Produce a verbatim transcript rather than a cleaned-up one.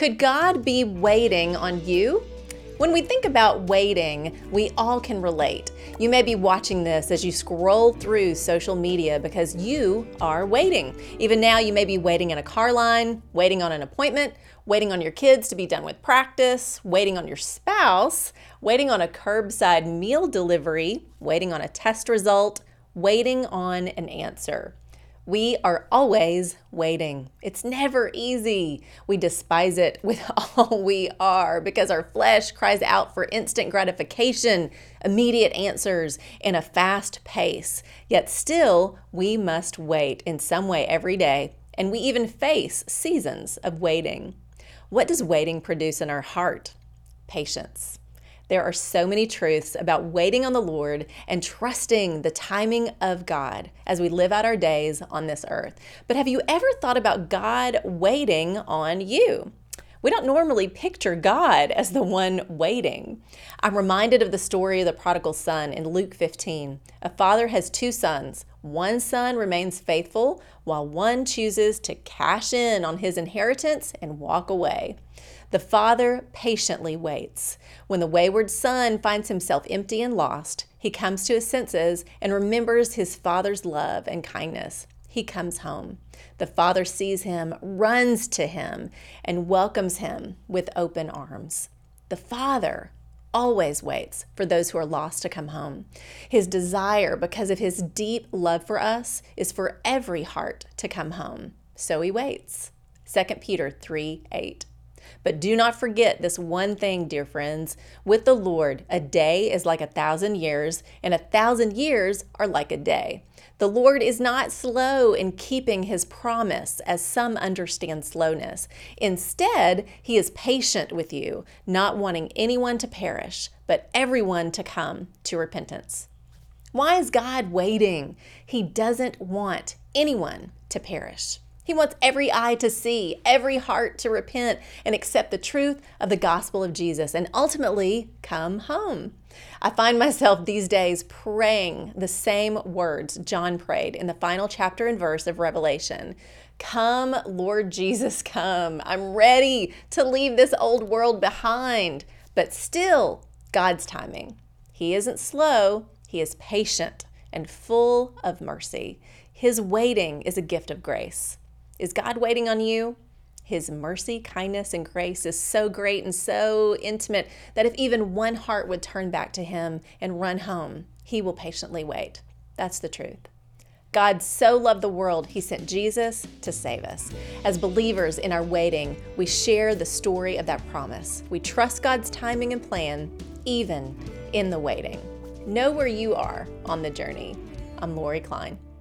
Could God be waiting on you? When we think about waiting, we all can relate. You may be watching this as you scroll through social media because you are waiting. Even now, you may be waiting in a car line, waiting on an appointment, waiting on your kids to be done with practice, waiting on your spouse, waiting on a curbside meal delivery, waiting on a test result, waiting on an answer. We are always waiting. It's never easy. We despise it with all we are because our flesh cries out for instant gratification, immediate answers, and a fast pace. Yet still, we must wait in some way every day, and we even face seasons of waiting. What does waiting produce in our heart? Patience. There are so many truths about waiting on the Lord and trusting the timing of God as we live out our days on this earth. But have you ever thought about God waiting on you? We don't normally picture God as the one waiting. I'm reminded of the story of the prodigal son in Luke fifteen. A father has two sons. One son remains faithful while one chooses to cash in on his inheritance and walk away. The father patiently waits. When the wayward son finds himself empty and lost, he comes to his senses and remembers his father's love and kindness. He comes home. The father sees him, runs to him, and welcomes him with open arms. The father always waits for those who are lost to come home. His desire, because of his deep love for us, is for every heart to come home. So he waits. Second Peter three eight. But do not forget this one thing, dear friends. With the Lord, a day is like a thousand years, and a thousand years are like a day. The Lord is not slow in keeping his promise, as some understand slowness. Instead, he is patient with you, not wanting anyone to perish, but everyone to come to repentance. Why is God waiting? He doesn't want anyone to perish. He wants every eye to see, every heart to repent and accept the truth of the gospel of Jesus and ultimately come home. I find myself these days praying the same words John prayed in the final chapter and verse of Revelation. Come, Lord Jesus, come. I'm ready to leave this old world behind, but still God's timing. He isn't slow, he is patient and full of mercy. His waiting is a gift of grace. Is God waiting on you? His mercy, kindness, and grace is so great and so intimate that if even one heart would turn back to him and run home, he will patiently wait. That's the truth. God so loved the world, he sent Jesus to save us. As believers in our waiting, we share the story of that promise. We trust God's timing and plan, even in the waiting. Know where you are on the journey. I'm Lori Klein.